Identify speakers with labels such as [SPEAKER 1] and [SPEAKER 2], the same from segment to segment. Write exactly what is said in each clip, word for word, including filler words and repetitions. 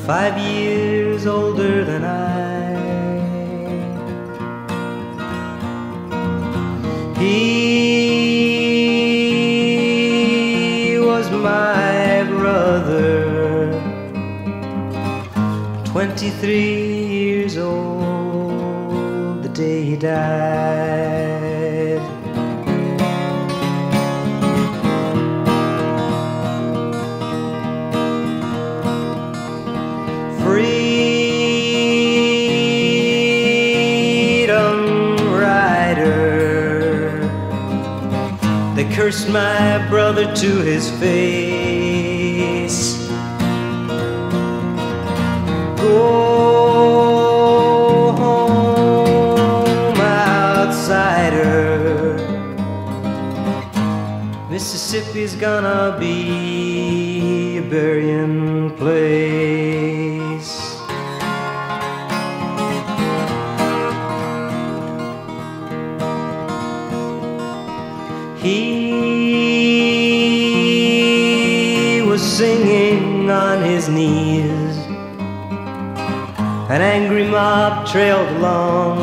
[SPEAKER 1] five years older than I. He was my brother, twenty-three years old the day he died. Freedom rider, they cursed my brother to his face. Go home, outsider, Mississippi's gonna be a burying place. He was singing on his knees, an angry mob trailed along.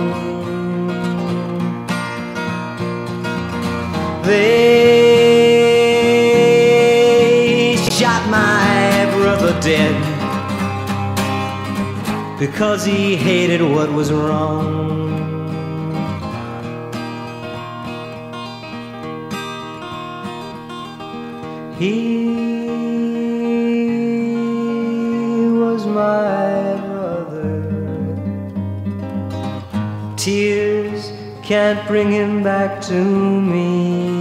[SPEAKER 1] They shot my brother dead because he hated what was wrong. He was my brother. Tears can't bring him back to me.